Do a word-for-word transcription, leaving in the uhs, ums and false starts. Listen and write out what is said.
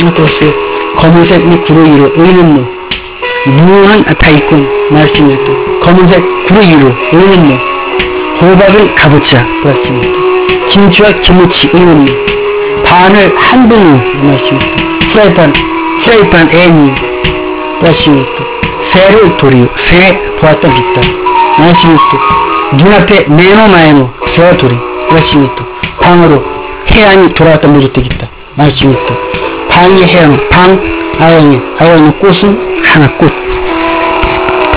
보세요. 검은색 이 구로 이루 의는 뭐 무는 다이꾼 말씀이 또 검은색 구로 이루 의는 뭐 호박은 가부차 말씀이 또 김치와 김치 의는 뭐 반을 한 분으로 말씀이 또 프라이팬 프라이팬 애니 말씀이 또 새를 도리요 새 보았던 빛다 말씀이 또 눈앞에 네모 마에노 새와 도리 말씀이 또 방으로 해안이 돌아왔다 무르뜨겠다 말씀이 또 방이 해안 방 아영이 아영이 꽃은 하나 꽃